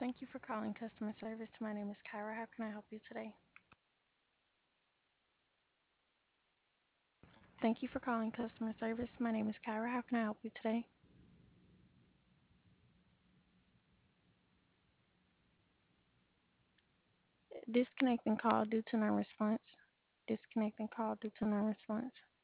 Thank you for calling customer service. My name is Kyra. How can I help you today? Thank you for calling customer service. My name is Kyra. How can I help you today? Disconnecting call due to non-response. Disconnecting call due to non-response.